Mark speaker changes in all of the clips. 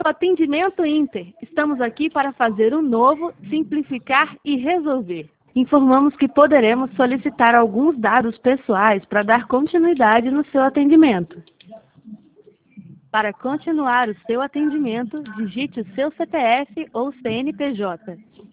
Speaker 1: Atendimento Inter. Estamos aqui para fazer um novo, simplificar e resolver. Informamos que poderemos solicitar alguns dados pessoais para dar continuidade no seu atendimento. Para continuar o seu atendimento, digite o seu CPF ou CNPJ.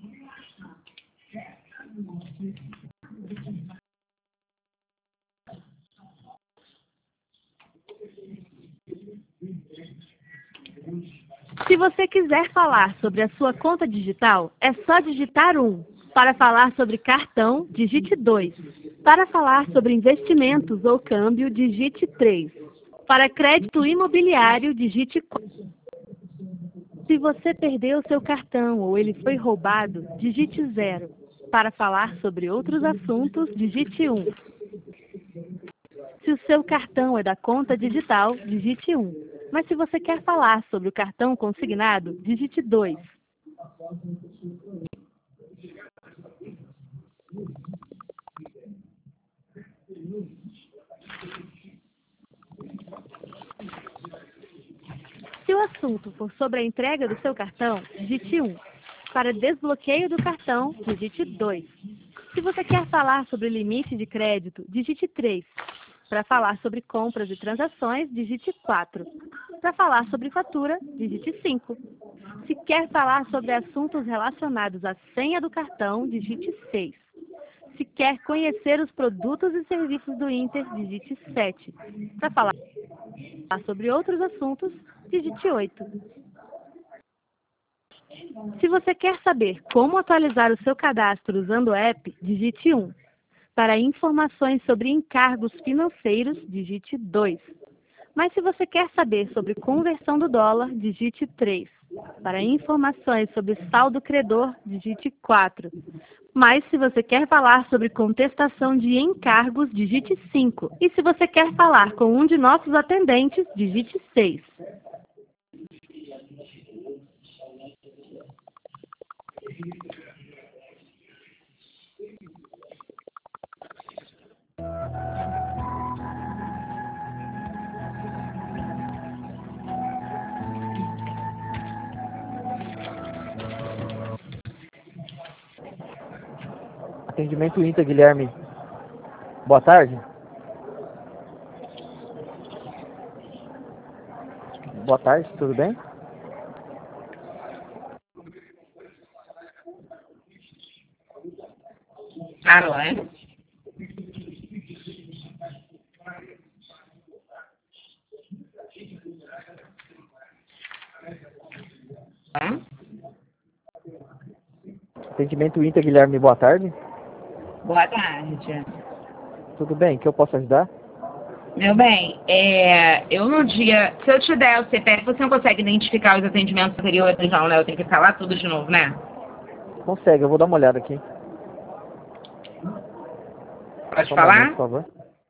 Speaker 1: Se você quiser falar sobre a sua conta digital, é só digitar 1. Para falar sobre cartão, digite 2. Para falar sobre investimentos ou câmbio, digite 3. Para crédito imobiliário, digite 4. Se você perdeu seu cartão ou ele foi roubado, digite 0. Para falar sobre outros assuntos, digite 1. Se o seu cartão é da conta digital, digite 1. Mas se você quer falar sobre o cartão consignado, digite 2. Se o assunto for sobre a entrega do seu cartão, digite 1. Para desbloqueio do cartão, digite 2. Se você quer falar sobre limite de crédito, digite 3. Para falar sobre compras e transações, digite 4. Para falar sobre fatura, digite 5. Se quer falar sobre assuntos relacionados à senha do cartão, digite 6. Se quer conhecer os produtos e serviços do Inter, digite 7. Para falar sobre outros assuntos, digite 8. Se você quer saber como atualizar o seu cadastro usando o app, digite 1. Para informações sobre encargos financeiros, digite 2. Mas se você quer saber sobre conversão do dólar, digite 3. Para informações sobre saldo credor, digite 4. Mas se você quer falar sobre contestação de encargos, digite 5. E se você quer falar com um de nossos atendentes, digite 6.
Speaker 2: Atendimento Inter, Guilherme. Boa tarde. Boa tarde, tudo bem?
Speaker 3: Alô, é?
Speaker 2: Atendimento Inter, Guilherme, boa tarde.
Speaker 3: Boa tarde.
Speaker 2: Tudo bem? Que eu posso ajudar?
Speaker 3: Meu bem, eu no dia... Se eu te der o CPF, você não consegue identificar os atendimentos anteriores, não, né? Eu tenho que falar tudo de novo, né?
Speaker 2: Consegue, eu vou dar uma olhada aqui.
Speaker 3: Pode
Speaker 2: Só um
Speaker 3: falar?
Speaker 2: momento, por favor.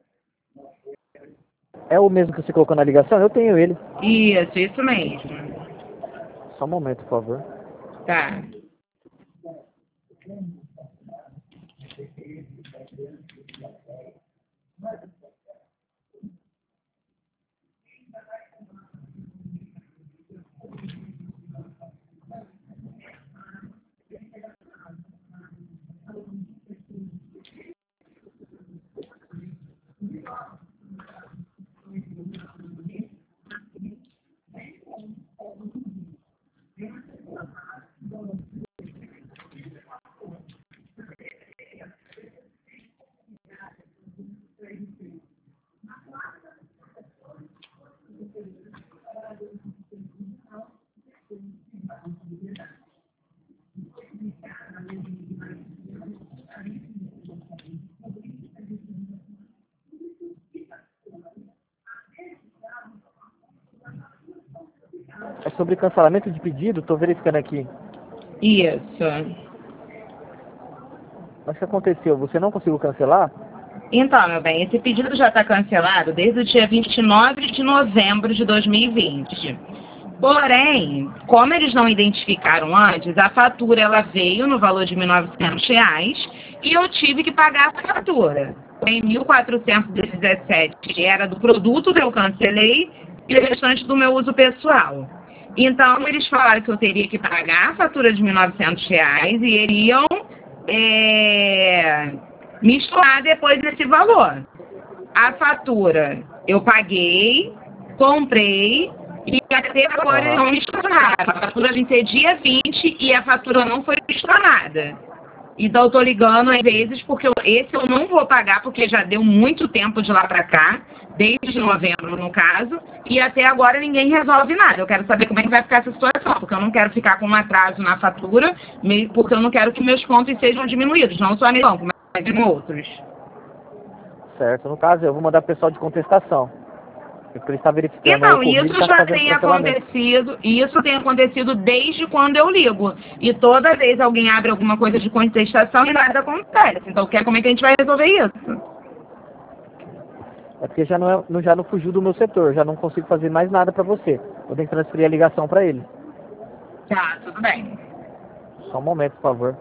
Speaker 2: É o mesmo que você colocou na ligação? Eu tenho ele.
Speaker 3: Isso mesmo.
Speaker 2: Só um momento, por favor.
Speaker 3: Tá.
Speaker 2: É sobre cancelamento de pedido, estou verificando aqui.
Speaker 3: Isso.
Speaker 2: Mas o que aconteceu? Você não conseguiu cancelar?
Speaker 3: Então, meu bem, esse pedido já está cancelado desde o dia 29 de novembro de 2020. Porém, como eles não identificaram antes, a fatura ela veio no valor de R$ 1.900 e eu tive que pagar a fatura. Em 1.417 era do produto que eu cancelei e o restante do meu uso pessoal. Então, eles falaram que eu teria que pagar a fatura de R$ 1.900 e iriam misturar depois esse valor. A fatura eu paguei, comprei e até agora eles não misturaram. A fatura vai ser dia 20 e a fatura não foi misturada. Então eu tô ligando às vezes porque esse eu não vou pagar porque já deu muito tempo de lá para cá, desde novembro no caso, e até agora ninguém resolve nada. Eu quero saber como é que vai ficar essa situação, porque eu não quero ficar com um atraso na fatura, porque eu não quero que meus pontos sejam diminuídos, não só nesse banco, mas em outros.
Speaker 2: Certo. No caso, eu vou mandar o pessoal de contestação. Porque ele está verificando aí
Speaker 3: Então,
Speaker 2: o ocorrido e
Speaker 3: isso
Speaker 2: tá
Speaker 3: já
Speaker 2: fazendo
Speaker 3: tem
Speaker 2: cancelamento.
Speaker 3: acontecido, isso tem acontecido desde quando eu ligo. E toda vez alguém abre alguma coisa de contestação e nada acontece. Então, como é que a gente vai resolver isso?
Speaker 2: É porque já não fugiu do meu setor, já não consigo fazer mais nada para você. Eu tenho que transferir a ligação para ele.
Speaker 3: Tá, tudo bem.
Speaker 2: Só um momento, por favor.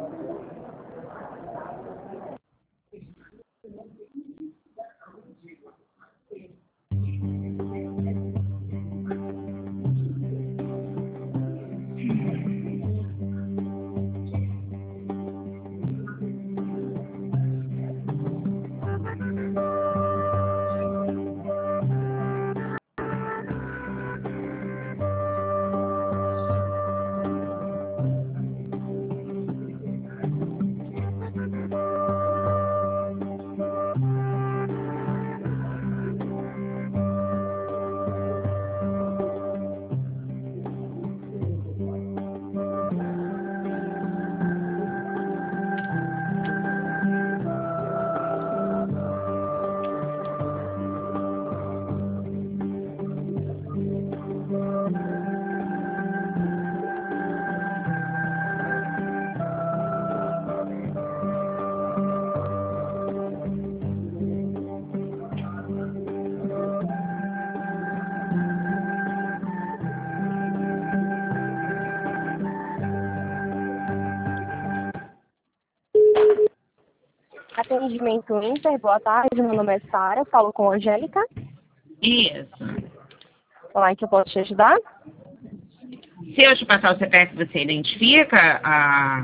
Speaker 4: Atendimento Inter, boa tarde, meu nome é Sara, falo com a Angélica.
Speaker 3: Isso.
Speaker 4: Olá, em que eu posso te ajudar?
Speaker 3: Se eu te passar o CPF, você identifica a...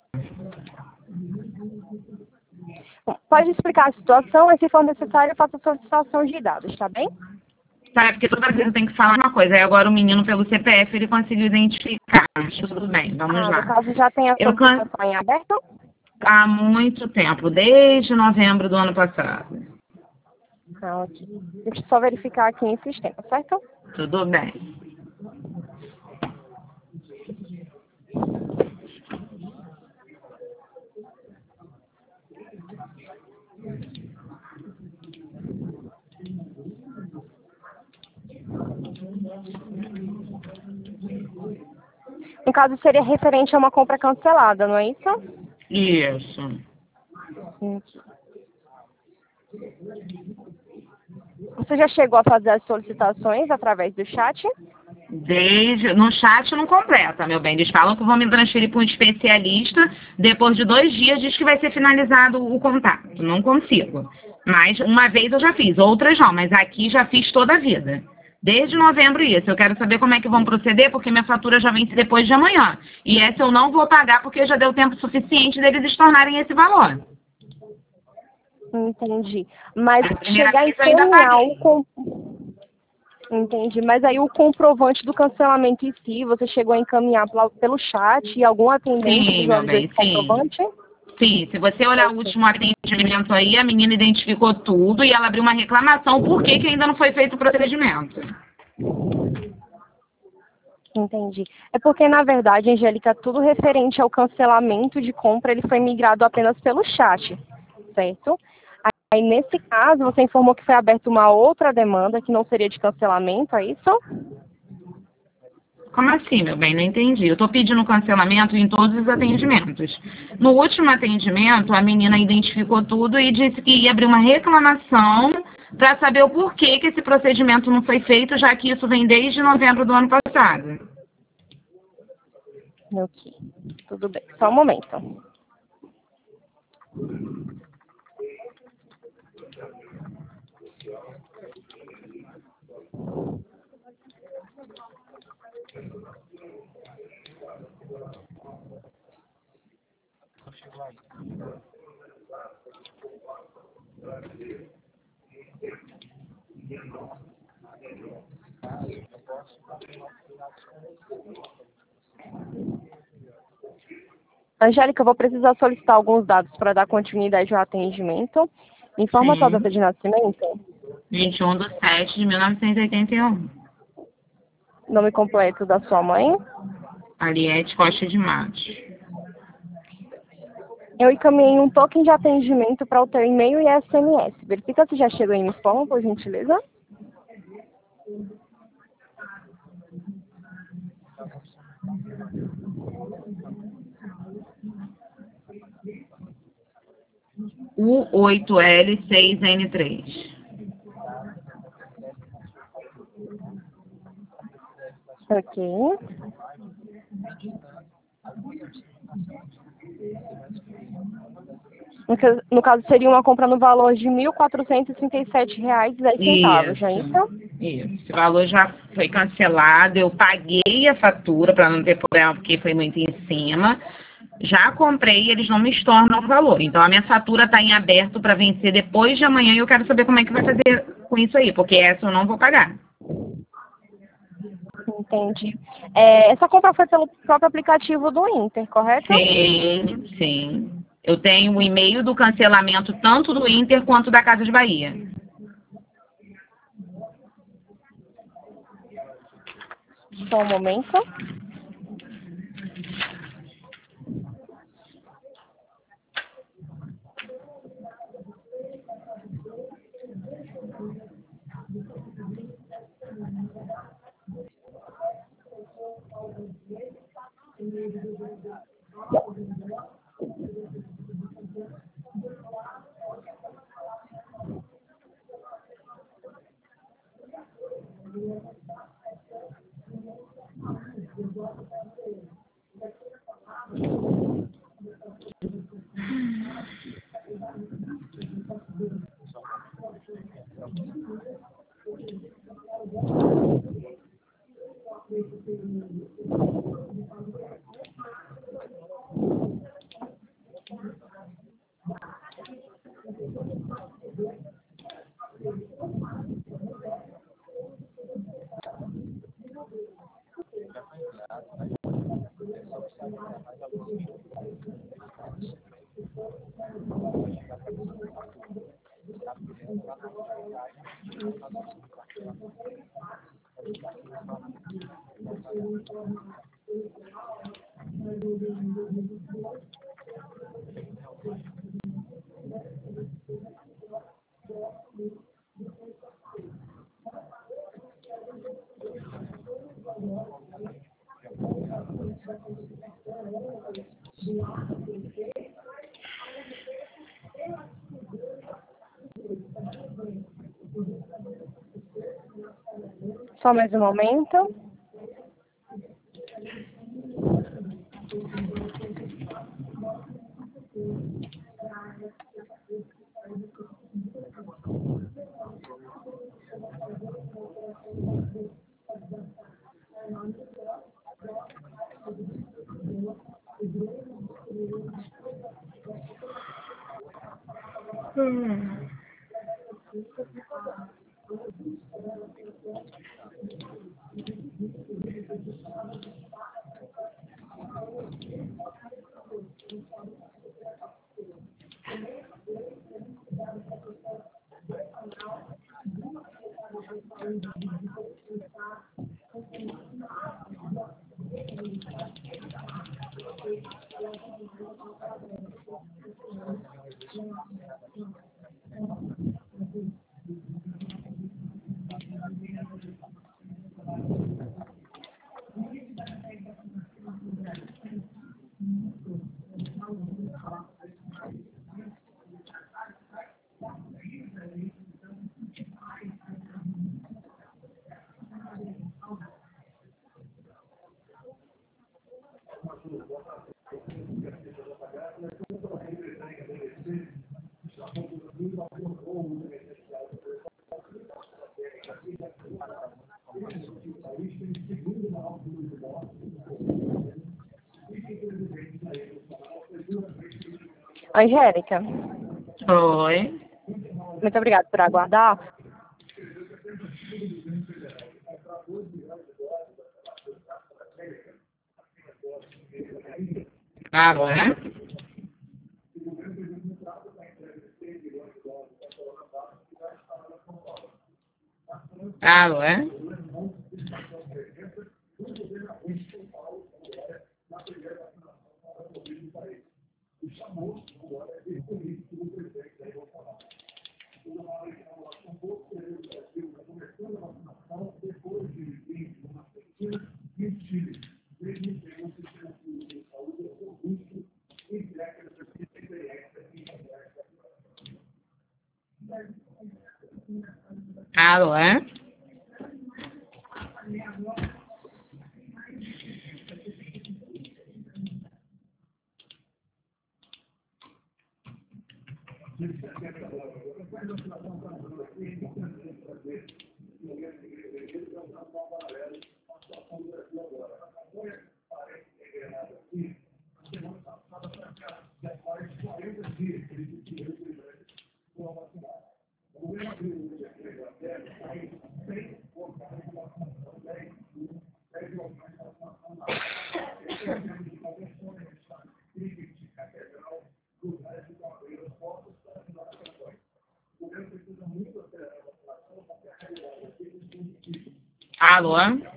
Speaker 4: Bom, pode explicar a situação e se for necessário, eu faço a solicitação de dados, tá bem?
Speaker 3: Tá, porque toda vez eu tenho que falar uma coisa. Aí agora o menino, pelo CPF, ele conseguiu identificar. Mas tudo bem, vamos
Speaker 4: No
Speaker 3: lá.
Speaker 4: caso, já tem a
Speaker 3: Eu
Speaker 4: solicitação em aberto?
Speaker 3: há muito tempo, desde novembro do ano passado.
Speaker 4: Ah, ok. Deixa eu só verificar aqui em sistema, certo?
Speaker 3: Tudo bem.
Speaker 4: No caso, seria referente a uma compra cancelada, não é isso?
Speaker 3: Isso.
Speaker 4: Você já chegou a fazer as solicitações através do chat?
Speaker 3: No chat não completa, meu bem. Eles falam que vão me transferir para um especialista. Depois de 2 dias diz que vai ser finalizado o contato. Não consigo. Mas uma vez eu já fiz, outras não. Mas aqui já fiz toda a vida. Desde novembro isso. Eu quero saber como é que vão proceder, porque minha fatura já vence depois de amanhã. E essa eu não vou pagar porque já deu tempo suficiente deles estornarem esse valor.
Speaker 4: Entendi. Mas
Speaker 3: A primeira
Speaker 4: chegar a
Speaker 3: vez eu ainda
Speaker 4: encaminhar
Speaker 3: paguei.
Speaker 4: Entendi. Mas aí o comprovante do cancelamento em si, você chegou a encaminhar pelo chat e algum atendente
Speaker 3: Sim, meu
Speaker 4: visualizou
Speaker 3: bem,
Speaker 4: esse
Speaker 3: sim.
Speaker 4: comprovante?
Speaker 3: Sim, se você olhar o último atendimento aí, a menina identificou tudo e ela abriu uma reclamação por que ainda não foi feito o procedimento.
Speaker 4: Entendi. É porque, na verdade, Angélica, tudo referente ao cancelamento de compra, ele foi migrado apenas pelo chat, certo? Aí, nesse caso, você informou que foi aberta uma outra demanda que não seria de cancelamento, é isso?
Speaker 3: Como assim, meu bem? Não entendi. Eu estou pedindo cancelamento em todos os atendimentos. No último atendimento, a menina identificou tudo e disse que ia abrir uma reclamação para saber o porquê que esse procedimento não foi feito, já que isso vem desde novembro do ano passado.
Speaker 4: Ok. Tudo bem. Só um momento. Angélica, eu vou precisar solicitar alguns dados para dar continuidade ao atendimento. Informa a sua data de nascimento.
Speaker 3: 21/7/1981.
Speaker 4: Nome completo da sua mãe.
Speaker 3: Ariete Costa de Matos.
Speaker 4: Eu encaminhei um token de atendimento para o teu e-mail e SMS. Verifica se já chegou em forma, por gentileza.
Speaker 3: U8L6N3.
Speaker 4: Ok. No caso, seria uma compra no valor de R$ 1.437,10, já é isso?
Speaker 3: Isso. Esse valor já foi cancelado. Eu paguei a fatura para não ter problema, porque foi muito em cima. Já comprei e eles não me estornam o valor. Então, a minha fatura está em aberto para vencer depois de amanhã e eu quero saber como é que vai fazer com isso aí, porque essa eu não vou pagar.
Speaker 4: Entendi. Essa compra foi pelo próprio aplicativo do Inter, correto?
Speaker 3: Sim, sim. Eu tenho o e-mail do cancelamento tanto do Inter quanto da Casa de Bahia.
Speaker 4: Só um momento. Só mais um momento. Angélica,
Speaker 3: Oi.
Speaker 4: muito obrigada por aguardar.
Speaker 3: Alô, é? Alô, é? Alô, é? Alô?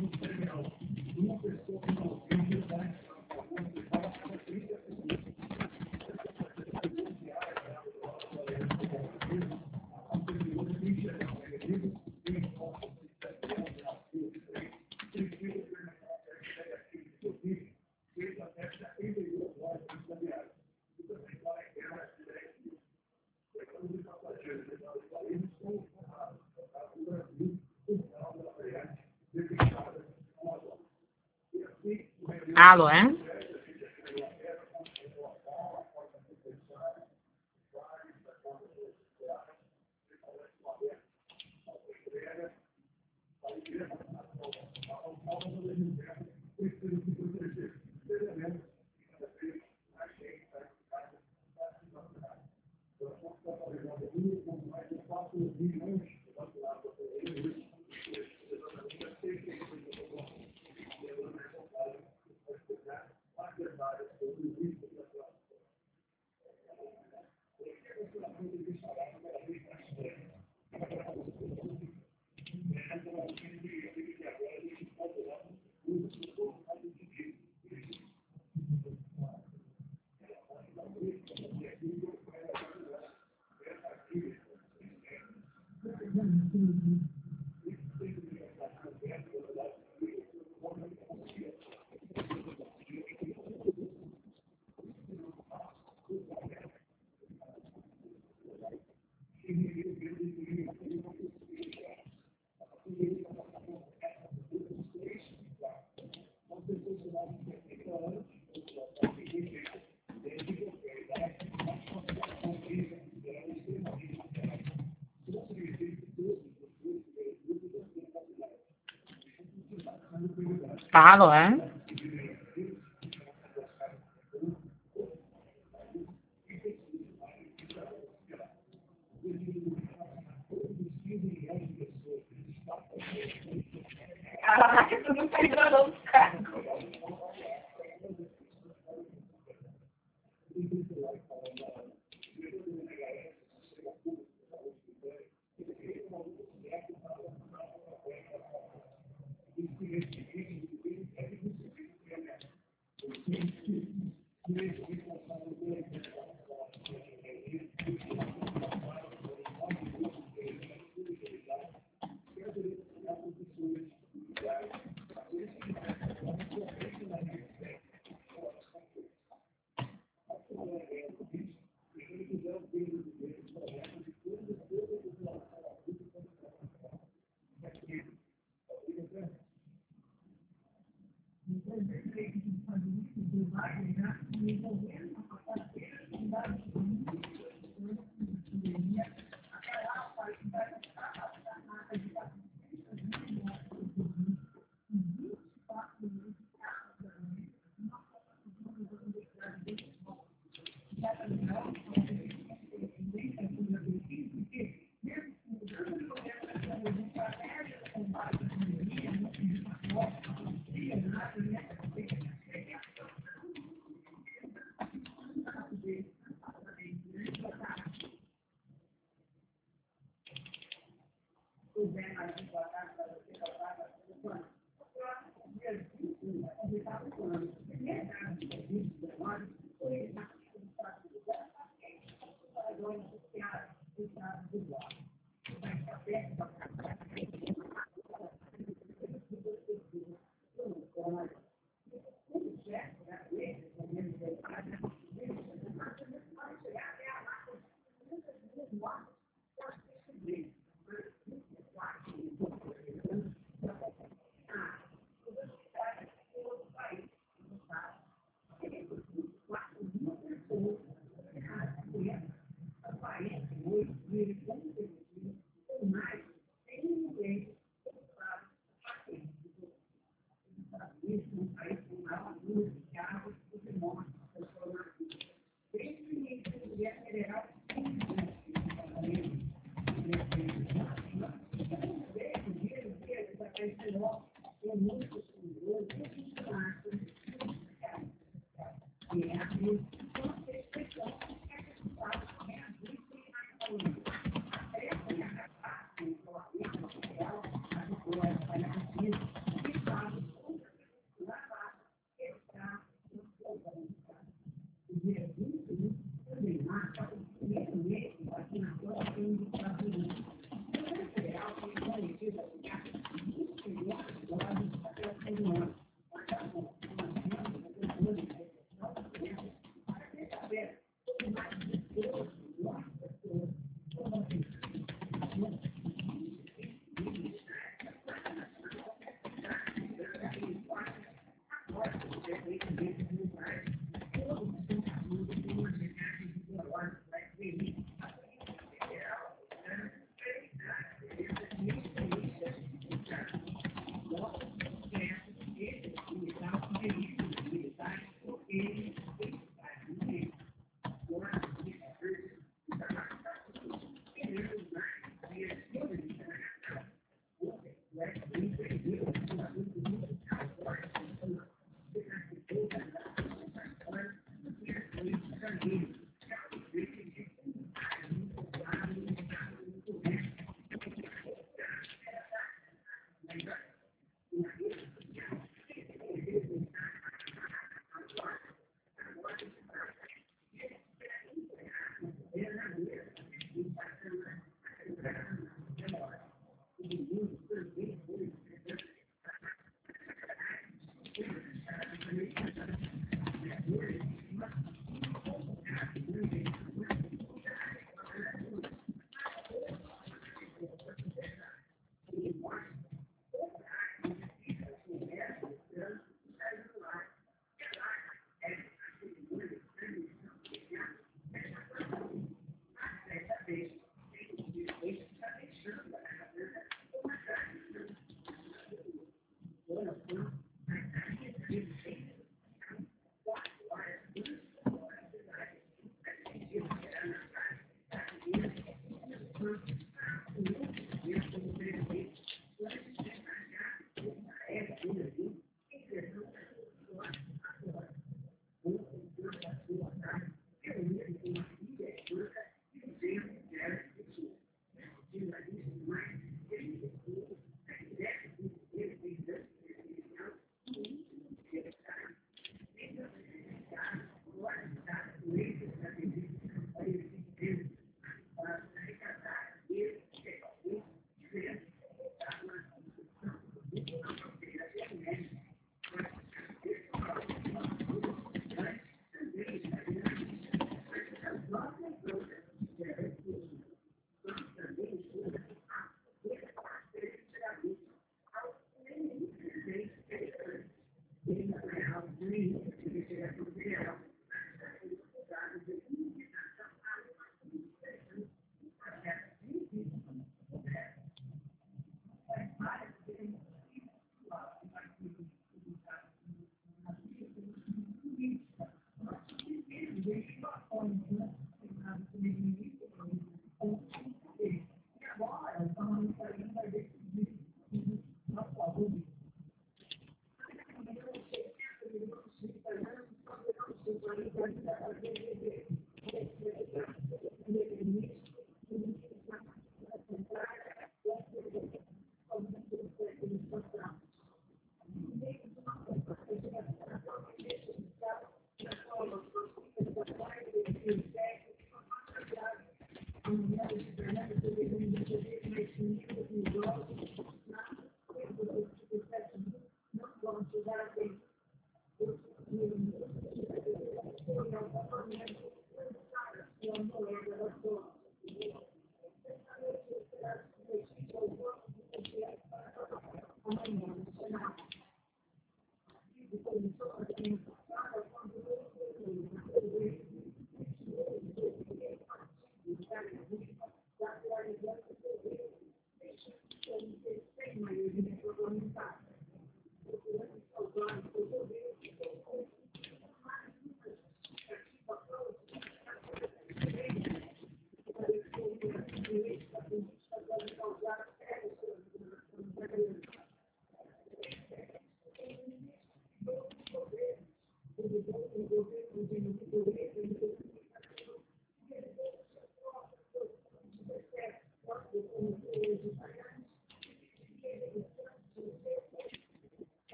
Speaker 3: Alô, é? Alô, é? Caraca, tu não tá entrando no carro.